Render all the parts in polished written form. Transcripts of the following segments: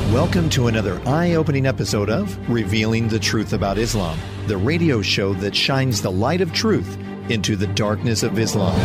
Welcome to another eye-opening episode of Revealing the Truth About Islam, the radio show that shines the light of truth into the darkness of Islam.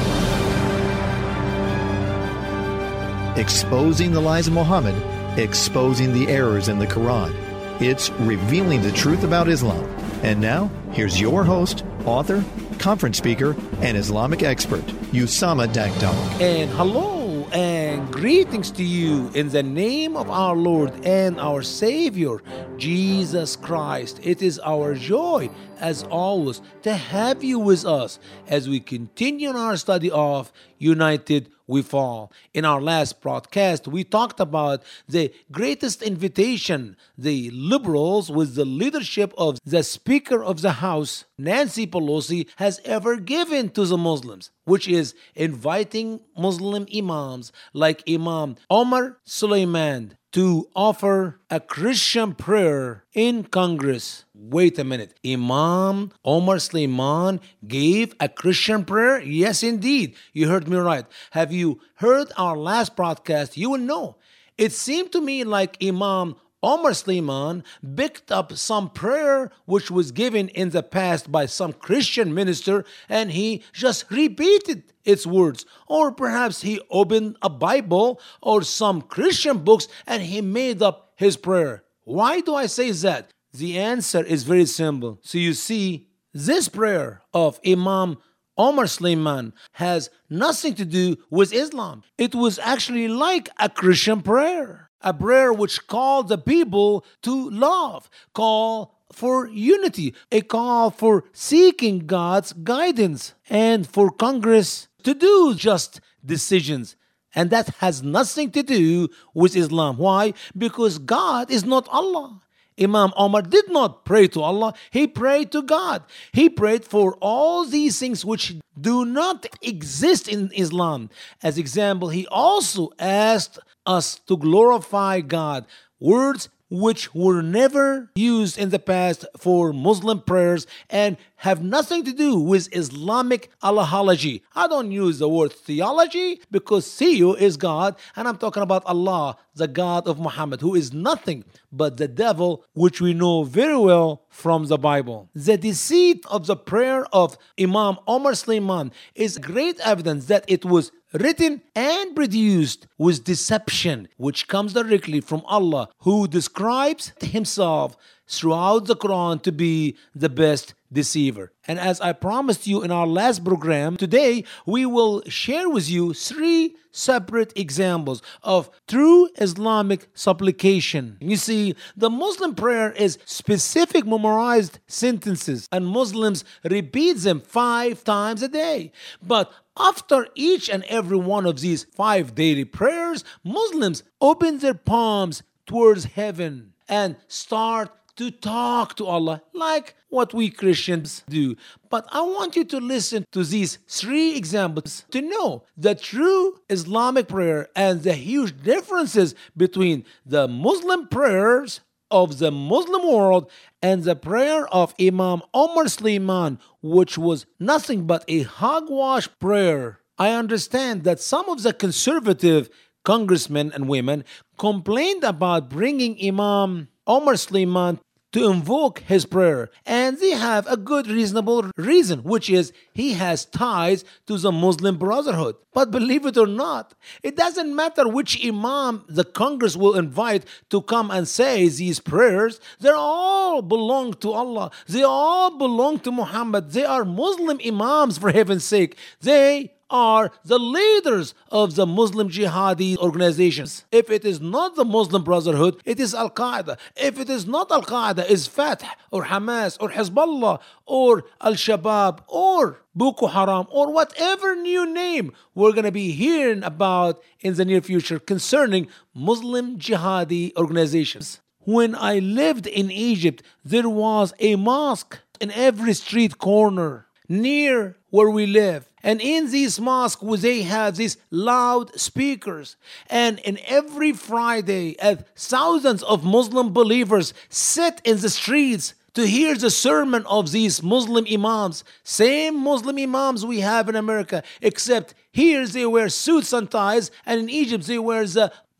Exposing the lies of Muhammad, exposing the errors in the Quran. It's Revealing the Truth About Islam. And now, here's your host, author, conference speaker, and Islamic expert, Usama Dagdar. And hello and greetings to you in the name of our Lord and our Savior, Jesus Christ. It is our joy, as always, to have you with us as we continue in our study of United We Fall. In our last broadcast, we talked about the greatest invitation the liberals, with the leadership of the Speaker of the House, Nancy Pelosi, has ever given to the Muslims, which is inviting Muslim imams like Imam Omar Suleiman to offer a Christian prayer in Congress. Wait a minute. Imam Omar Suleiman gave a Christian prayer? Yes, indeed. You heard me right. Have you heard our last broadcast? You will know. It seemed to me like Imam Omar Suleiman picked up some prayer which was given in the past by some Christian minister and he just repeated its words. Or perhaps he opened a Bible or some Christian books and he made up his prayer. Why do I say that? The answer is very simple. So you see, this prayer of Imam Omar Suleiman has nothing to do with Islam. It was actually like a Christian prayer. A prayer which called the people to love, call for unity, a call for seeking God's guidance, and for Congress to do just decisions. And that has nothing to do with Islam. Why? Because God is not Allah. Imam Omar did not pray to Allah, he prayed to God. He prayed for all these things which do not exist in Islam. As example, he also asked us to glorify God, words which were never used in the past for Muslim prayers and have nothing to do with Islamic Allahology. I don't use the word theology because Theo is God, and I'm talking about Allah, the God of Muhammad, who is nothing but the devil, which we know very well from the Bible. The deceit of the prayer of Imam Omar Suleiman is great evidence that it was written and produced with deception, which comes directly from Allah, who describes himself throughout the Quran to be the best deceiver. And as I promised you in our last program, today we will share with you 3 separate examples of true Islamic supplication. You see, the Muslim prayer is specific memorized sentences, and Muslims repeat them 5 times a day. But after each and every one of these 5 daily prayers, Muslims open their palms towards heaven and start to talk to Allah like what we Christians do. But I want you to listen to these 3 examples to know the true Islamic prayer and the huge differences between the Muslim prayers of the Muslim world and the prayer of Imam Omar Suleiman, which was nothing but a hogwash prayer. I understand that some of the conservative congressmen and women complained about bringing Imam Omar Suleiman to invoke his prayer, and they have a good reasonable reason, which is he has ties to the Muslim Brotherhood. But believe it or not, it doesn't matter which imam the Congress will invite to come and say these prayers. They all belong to Allah. They all belong to Muhammad. They are Muslim imams, for heaven's sake. They are the leaders of the Muslim jihadi organizations. If it is not the Muslim Brotherhood, it is Al-Qaeda. If it is not Al-Qaeda, it's Fatah or Hamas or Hezbollah or Al-Shabaab or Boko Haram or whatever new name we're going to be hearing about in the near future concerning Muslim jihadi organizations. When I lived in Egypt, there was a mosque in every street corner near where we live. And in these mosques, they have these loud speakers. And in every Friday, thousands of Muslim believers sit in the streets to hear the sermon of these Muslim imams. Same Muslim imams we have in America, except here they wear suits and ties, and in Egypt they wear the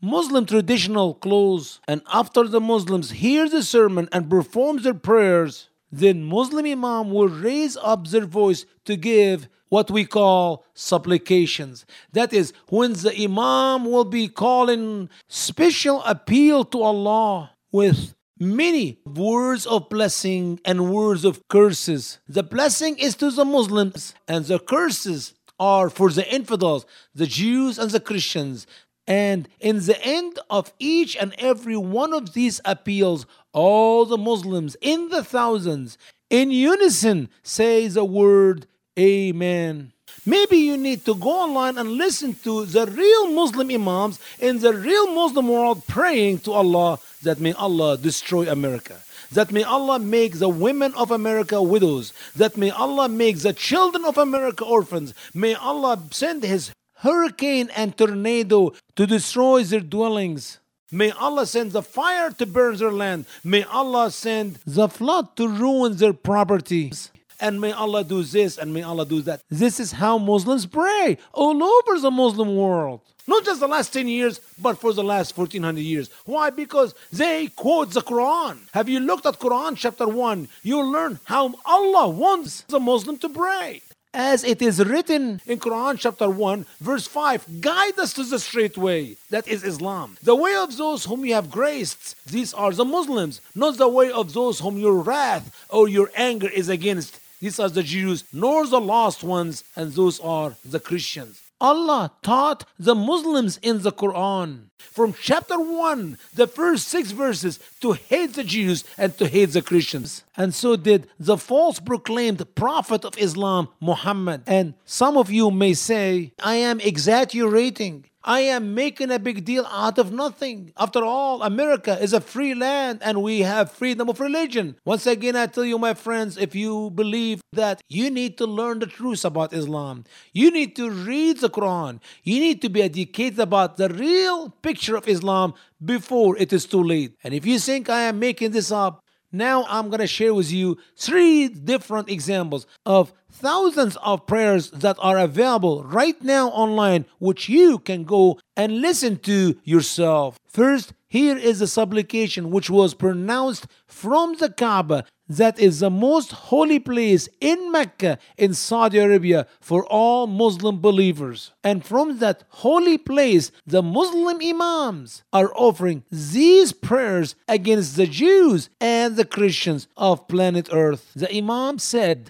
Muslim traditional clothes, and after the Muslims hear the sermon and perform their prayers, then Muslim Imam will raise up their voice to give what we call supplications. That is, when the Imam will be calling special appeal to Allah with many words of blessing and words of curses. The blessing is to the Muslims, and the curses are for the infidels, the Jews and the Christians. And in the end of each and every one of these appeals, all the Muslims in the thousands in unison say the word Amen. Maybe you need to go online and listen to the real Muslim Imams in the real Muslim world praying to Allah that may Allah destroy America, that may Allah make the women of America widows, that may Allah make the children of America orphans, may Allah send His hurricane and tornado to destroy their dwellings. May Allah send the fire to burn their land. May Allah send the flood to ruin their properties. And may Allah do this and may Allah do that. This is how Muslims pray all over the Muslim world. Not just the last 10 years, but for the last 1400 years. Why? Because they quote the Quran. Have you looked at Quran chapter 1? You'll learn how Allah wants the Muslim to pray. As it is written in Quran chapter 1 verse 5, guide us to the straight way, that is Islam. The way of those whom you have graced, these are the Muslims, not the way of those whom your wrath or your anger is against. These are the Jews, nor the lost ones, and those are the Christians. Allah taught the Muslims in the Quran from chapter 1, the first 6 verses, to hate the Jews and to hate the Christians. And so did the false proclaimed prophet of Islam, Muhammad. And some of you may say, I am exaggerating. I am making a big deal out of nothing. After all, America is a free land and we have freedom of religion. Once again, I tell you, my friends, if you believe that you need to learn the truth about Islam, you need to read the Quran, you need to be educated about the real picture of Islam before it is too late. And if you think I am making this up, now I'm going to share with you 3 different examples of thousands of prayers that are available right now online, which you can go and listen to yourself. First, here is a supplication which was pronounced from the Kaaba, that is the most holy place in Mecca in Saudi Arabia for all Muslim believers. And from that holy place, the Muslim Imams are offering these prayers against the Jews and the Christians of planet Earth. The Imam said,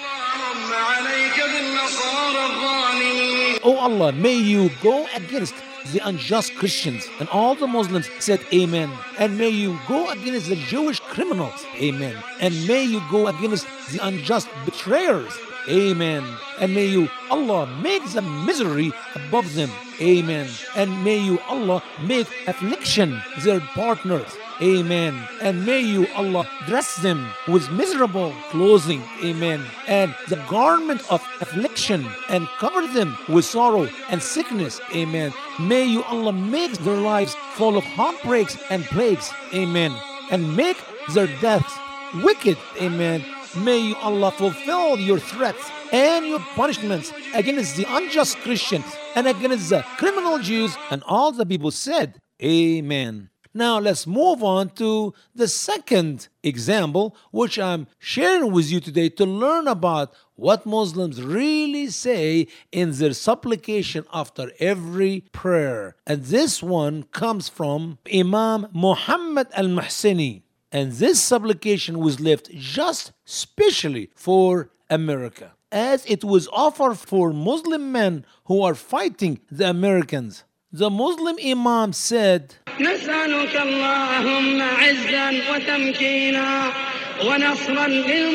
Oh Allah, may you go against the unjust Christians. And all the Muslims said Amen. And may you go against the Jewish criminals. Amen. And may you go against the unjust betrayers. Amen. And may you, Allah, make the misery above them. Amen. And may you, Allah, make affliction their partners. Amen. And may you, Allah, dress them with miserable clothing. Amen. And the garment of affliction, and cover them with sorrow and sickness. Amen. May you, Allah, make their lives full of heartbreaks and plagues. Amen. And make their deaths wicked. Amen. May you, Allah, fulfill your threats and your punishments against the unjust Christians and against the criminal Jews. And all the people said, Amen. Now let's move on to the second example, which I'm sharing with you today to learn about what Muslims really say in their supplication after every prayer. And this one comes from Imam Muhammad al-Muhsini. And this supplication was left just specially for America, as it was offered for Muslim men who are fighting the Americans. The Muslim Imam said, نسألك اللهم عزا وتمكينا ونصرا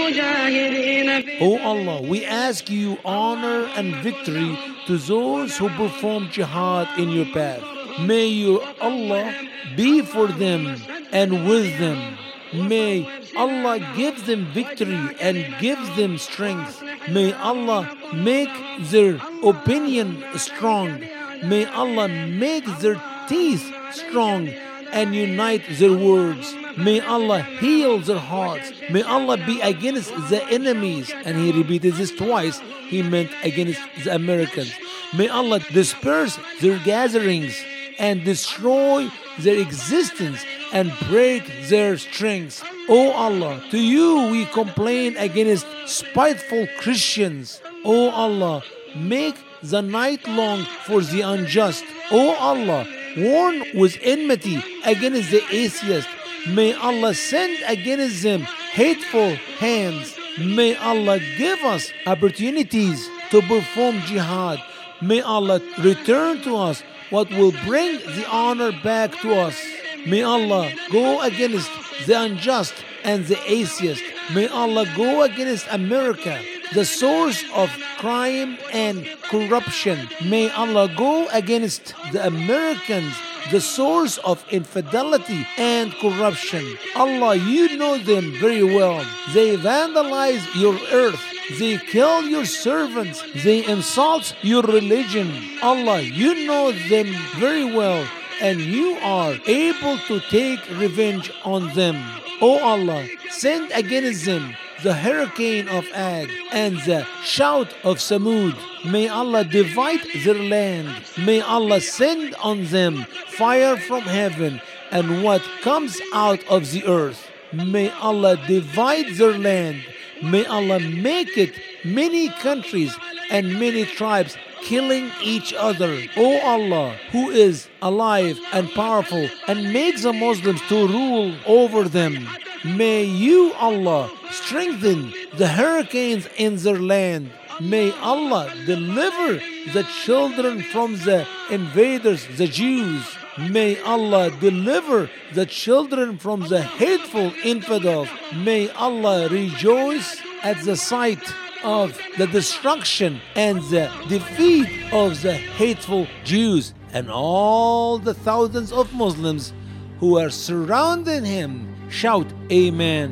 للمجاهدين. O Allah, we ask you honor and victory to those who perform jihad in your path. May you, Allah, be for them and with them. May Allah give them victory and give them strength. May Allah make their opinion strong. May Allah make their teeth strong and unite their words. May Allah heal their hearts. May Allah be against the enemies. And he repeated this twice. He meant against the Americans. May Allah disperse their gatherings and destroy their existence and break their strength. O Allah, to you we complain against spiteful Christians. O Allah, make the night long for the unjust. O Allah, warn with enmity against the atheist. May Allah send against them hateful hands. May Allah give us opportunities to perform jihad. May Allah return to us what will bring the honor back to us. May Allah go against the unjust and the atheist. May Allah go against America, the source of crime and corruption. May Allah go against the Americans, the source of infidelity and corruption. Allah, you know them very well. They vandalize your earth. They kill your servants. They insult your religion. Allah, you know them very well, and you are able to take revenge on them. O Allah, send against them the hurricane of Ad and the shout of Samud. May Allah divide their land. May Allah send on them fire from heaven and what comes out of the earth. May Allah divide their land. May Allah make it many countries and many tribes killing each other. O Allah, who is alive and powerful and makes the Muslims to rule over them. May you, Allah, strengthen the hurricanes in their land. May Allah deliver the children from the invaders, the Jews. May Allah deliver the children from the hateful infidels. May Allah rejoice at the sight of the destruction and the defeat of the hateful Jews and all the thousands of Muslims who are surrounding him. Shout, Amen.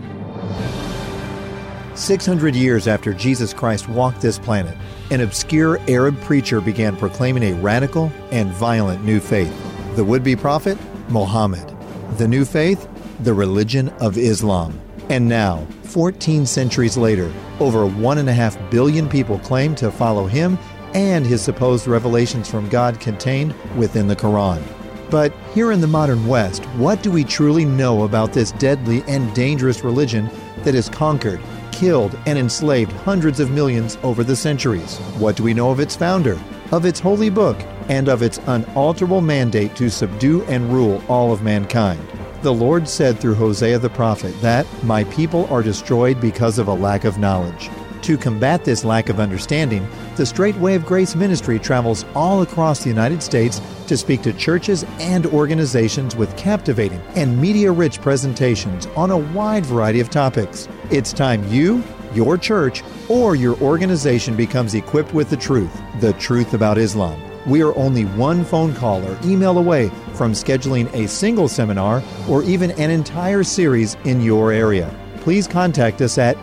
600 years after Jesus Christ walked this planet, an obscure Arab preacher began proclaiming a radical and violent new faith. The would-be prophet, Muhammad. The new faith, the religion of Islam. And now, 14 centuries later, over 1.5 billion people claim to follow him and his supposed revelations from God contained within the Quran. But here in the modern West, what do we truly know about this deadly and dangerous religion that has conquered, killed, and enslaved hundreds of millions over the centuries? What do we know of its founder, of its holy book, and of its unalterable mandate to subdue and rule all of mankind? The Lord said through Hosea the prophet that, "My people are destroyed because of a lack of knowledge." To combat this lack of understanding, the Straight Way of Grace ministry travels all across the United States to speak to churches and organizations with captivating and media-rich presentations on a wide variety of topics. It's time you, your church, or your organization becomes equipped with the truth about Islam. We are only one phone call or email away from scheduling a single seminar or even an entire series in your area. Please contact us at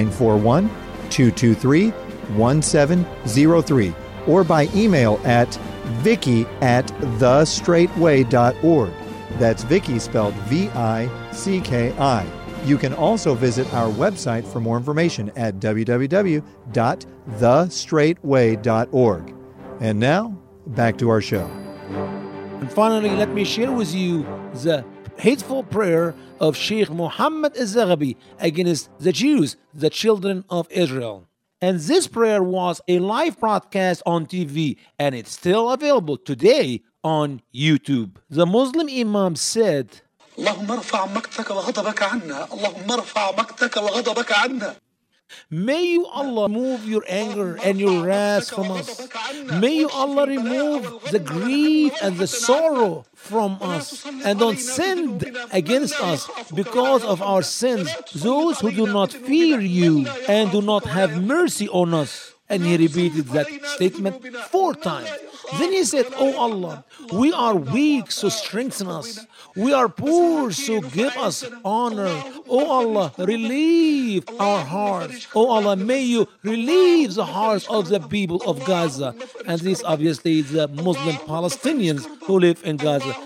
941-223-1703 or by email at vicky@thestraightway.org. That's Vicky spelled VICKI. You can also visit our website for more information at www.thestraightway.org. And now, back to our show. And finally, let me share with you the hateful prayer of Sheikh Muhammad al-Zaghabi against the Jews, the children of Israel. And this prayer was a live broadcast on TV, and it's still available today on YouTube. The Muslim Imam said, اللهم ارفع مقتك وغضبك عنا اللهم ارفع مقتك وغضبك عنا. May you, Allah, remove your anger and your wrath from us. May you, Allah, remove the grief and the sorrow from us. And don't send against us because of our sins those who do not fear you and do not have mercy on us. And he repeated that statement 4 times. Then he said, "Oh Allah, we are weak, so strengthen us. We are poor, so give us honor. Oh Allah, relieve our hearts. Oh Allah, may you relieve the hearts of the people of Gaza." And this obviously is the Muslim Palestinians who live in Gaza.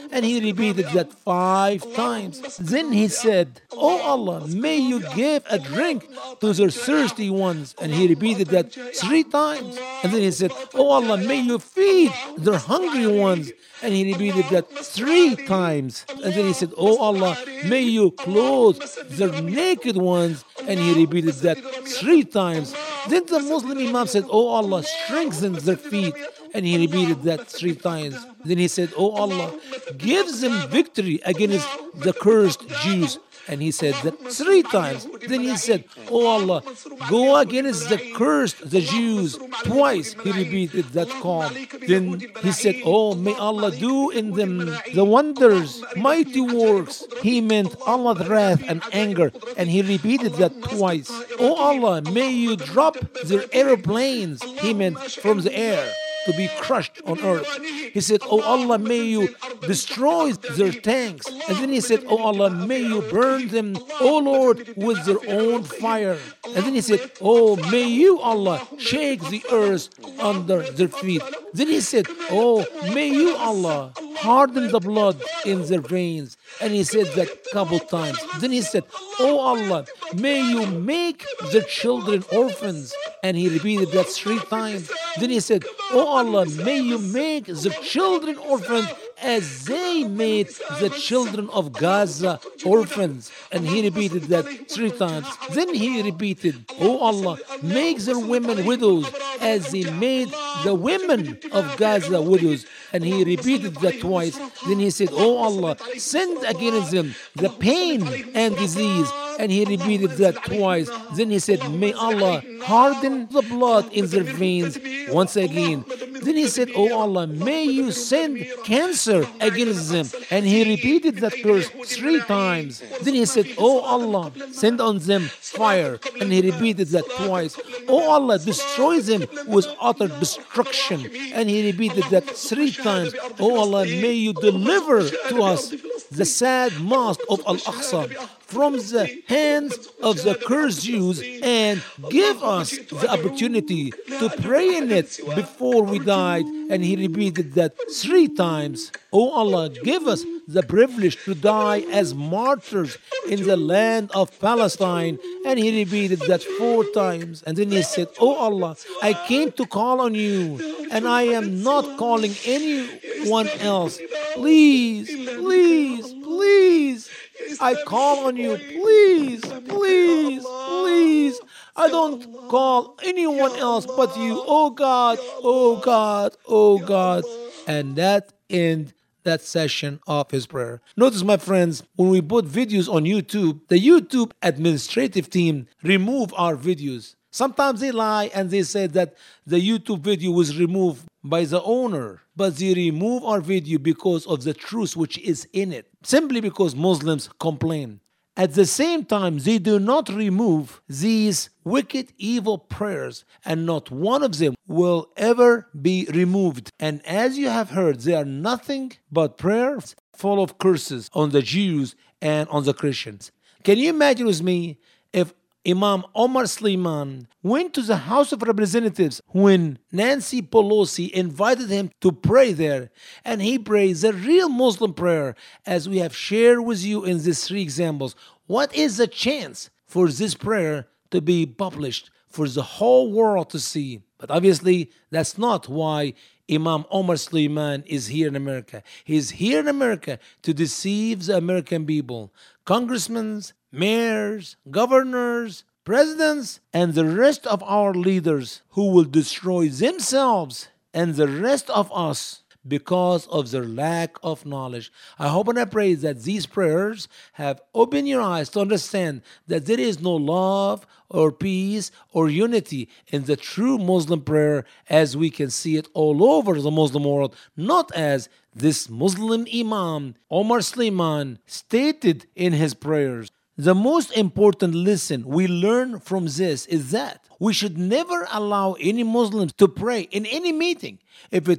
And he repeated that 5 times. Then he said, "Oh Allah, may you give a drink to the thirsty ones." And he repeated that 3 times. And then he said, "Oh Allah, may you feed the hungry ones." And he repeated that 3 times. And then he said, "Oh Allah, may you clothe the naked ones." And he repeated that 3 times. Then the Muslim Imam said, "Oh Allah, strengthen their feet." And he repeated that 3 times. Then he said, "Oh Allah, give them victory against the cursed Jews." And he said that 3 times. Then he said, "Oh Allah, go against the cursed, the Jews." Twice he repeated that call. Then he said, "Oh, may Allah do in them the wonders, mighty works." He meant Allah's wrath and anger. And he repeated that twice. "Oh Allah, may you drop their airplanes." He meant from the air, to be crushed on earth. He said, "Oh Allah, may you destroy their tanks." And then he said, "Oh Allah, may you burn them, oh Lord, with their own fire." And then he said, "Oh, may you, Allah, shake the earth under their feet." Then he said, "Oh, may you, Allah, harden the blood in their veins." And he said that couple times. Then he said, "Oh Allah, may you make the children orphans." And he repeated that 3 times. Then he said, "Oh Allah, may you make the children orphans as they made the children of Gaza orphans." And he repeated that 3 times. Then he repeated, "Oh Allah, make their women widows as they made the women of Gaza widows." And he repeated that twice. Then he said, "Oh Allah, send against them the pain and disease." And he repeated that twice. Then he said, "May Allah harden the blood in their veins." Once again. Then he said, "Oh Allah, may you send cancer against them." And he repeated that curse 3 times. Then he said, "Oh Allah, send on them fire." And he repeated that twice. "Oh Allah, destroy them with utter destruction." And he repeated that 3 times. "Oh Allah, may you deliver to us the sad mosque of Al-Aqsa from the hands of the cursed Jews, and give us the opportunity to pray in it before we died." And he repeated that 3 times. "Oh Allah, give us the privilege to die as martyrs in the land of Palestine." And he repeated that 4 times. And then he said, "Oh Allah, I came to call on you, and I am not calling anyone else. Please, please, please, I call on you. Please, please, please. I don't call anyone else but you. Oh God, oh God, oh God." And that ended that session of his prayer. Notice, my friends, when we put videos on YouTube, the YouTube administrative team remove our videos. Sometimes they lie and they say that the YouTube video was removed by the owner, but they remove our video because of the truth which is in it, simply because Muslims complain. At the same time, they do not remove these wicked, evil prayers, and not one of them will ever be removed. And as you have heard, they are nothing but prayers full of curses on the Jews and on the Christians. Can you imagine with me if Imam Omar Suleiman went to the House of Representatives when Nancy Pelosi invited him to pray there, and he prays the real Muslim prayer as we have shared with you in these 3 examples? What is the chance for this prayer to be published for the whole world to see? But obviously, that's not why Imam Omar Suleiman is here in America. He's here in America to deceive the American people. Congressmen, mayors, governors, presidents, and the rest of our leaders who will destroy themselves and the rest of us because of their lack of knowledge. I hope and I pray that these prayers have opened your eyes to understand that there is no love or peace or unity in the true Muslim prayer as we can see it all over the Muslim world, not as this Muslim Imam Omar Suleiman stated in his prayers. The most important lesson we learn from this is that we should never allow any Muslims to pray in any meeting, if it is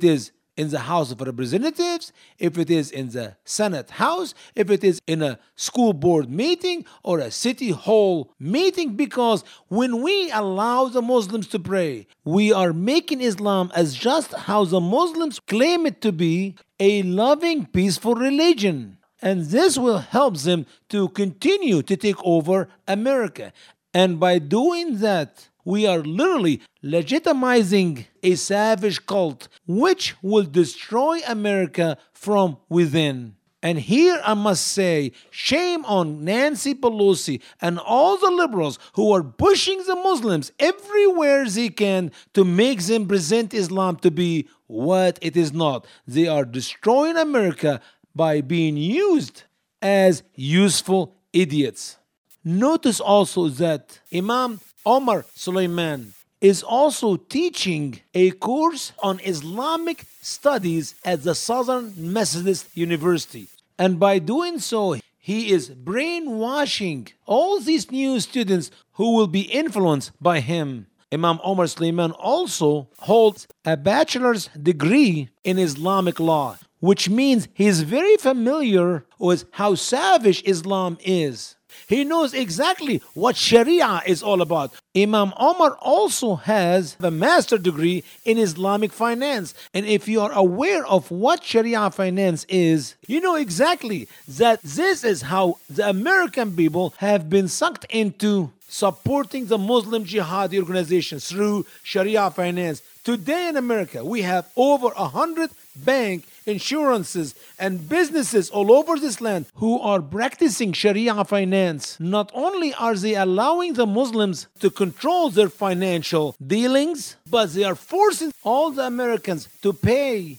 in the House of Representatives, if it is in the Senate House, if it is in a school board meeting or a city hall meeting, because when we allow the Muslims to pray, we are making Islam as just how the Muslims claim it to be, a loving, peaceful religion. And this will help them to continue to take over America. And by doing that, we are literally legitimizing a savage cult which will destroy America from within. And here I must say, shame on Nancy Pelosi and all the liberals who are pushing the Muslims everywhere they can to make them present Islam to be what it is not. They are destroying America by being used as useful idiots. Notice also that Imam Omar Suleiman is also teaching a course on Islamic studies at the Southern Methodist University. And by doing so, he is brainwashing all these new students who will be influenced by him. Imam Omar Suleiman also holds a bachelor's degree in Islamic law, which means he is very familiar with how savage Islam is. He knows exactly what Sharia is all about. Imam Omar also has a master's degree in Islamic finance. And if you are aware of what Sharia finance is, you know exactly that this is how the American people have been sucked into supporting the Muslim jihadi organizations through Sharia finance. Today in America, we have over 100 bank insurances and businesses all over this land who are practicing Sharia finance. Not only are they allowing the Muslims to control their financial dealings, but they are forcing all the Americans to pay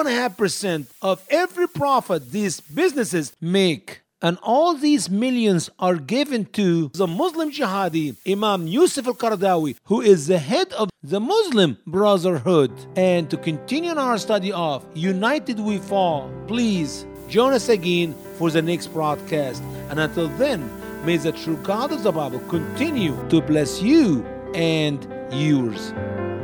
2.5% of every profit these businesses make. And all these millions are given to the Muslim jihadi, Imam Yusuf al-Qaradawi, who is the head of the Muslim Brotherhood. And to continue our study of United We Fall, please join us again for the next broadcast. And until then, may the true God of the Bible continue to bless you and yours.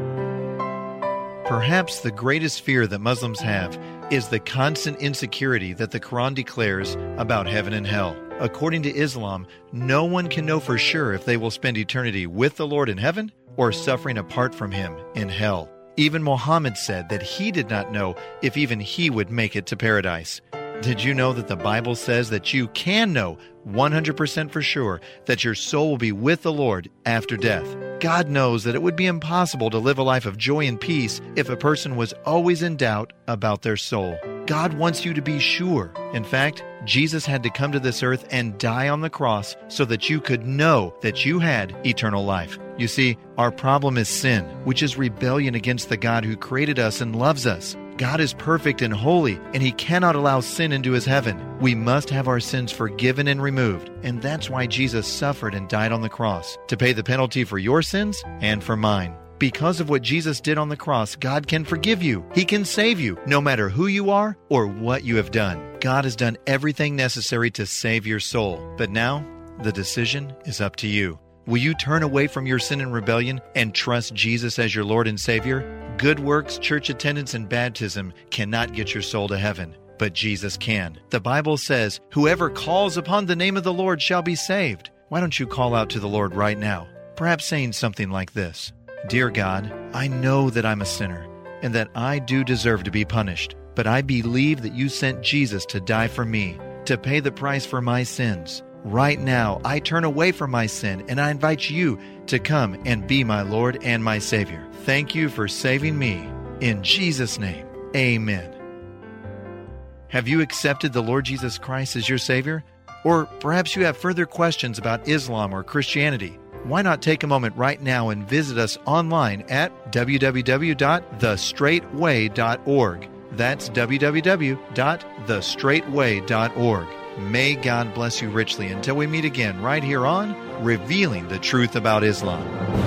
Perhaps the greatest fear that Muslims have is the constant insecurity that the Quran declares about heaven and hell. According to Islam, no one can know for sure if they will spend eternity with the Lord in heaven or suffering apart from Him in hell. Even Muhammad said that he did not know if even he would make it to paradise. Did you know that the Bible says that you can know 100% for sure that your soul will be with the Lord after death? God knows that it would be impossible to live a life of joy and peace if a person was always in doubt about their soul. God wants you to be sure. In fact, Jesus had to come to this earth and die on the cross so that you could know that you had eternal life. You see, our problem is sin, which is rebellion against the God who created us and loves us. God is perfect and holy, and He cannot allow sin into His heaven. We must have our sins forgiven and removed, and that's why Jesus suffered and died on the cross, to pay the penalty for your sins and for mine. Because of what Jesus did on the cross, God can forgive you. He can save you, no matter who you are or what you have done. God has done everything necessary to save your soul. But now, the decision is up to you. Will you turn away from your sin and rebellion and trust Jesus as your Lord and Savior? Good works, church attendance, and baptism cannot get your soul to heaven, but Jesus can. The Bible says, "Whoever calls upon the name of the Lord shall be saved." Why don't you call out to the Lord right now? Perhaps saying something like this: Dear God, I know that I'm a sinner and that I do deserve to be punished, but I believe that you sent Jesus to die for me, to pay the price for my sins. Right now, I turn away from my sin and I invite you to come and be my Lord and my Savior. Thank you for saving me. In Jesus' name, amen. Have you accepted the Lord Jesus Christ as your Savior? Or perhaps you have further questions about Islam or Christianity. Why not take a moment right now and visit us online at www.thestraightway.org. That's www.thestraightway.org. May God bless you richly until we meet again right here on Revealing the Truth About Islam.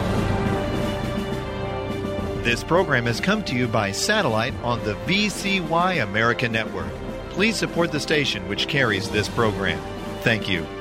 This program has come to you by satellite on the VCY America Network. Please support the station which carries this program. Thank you.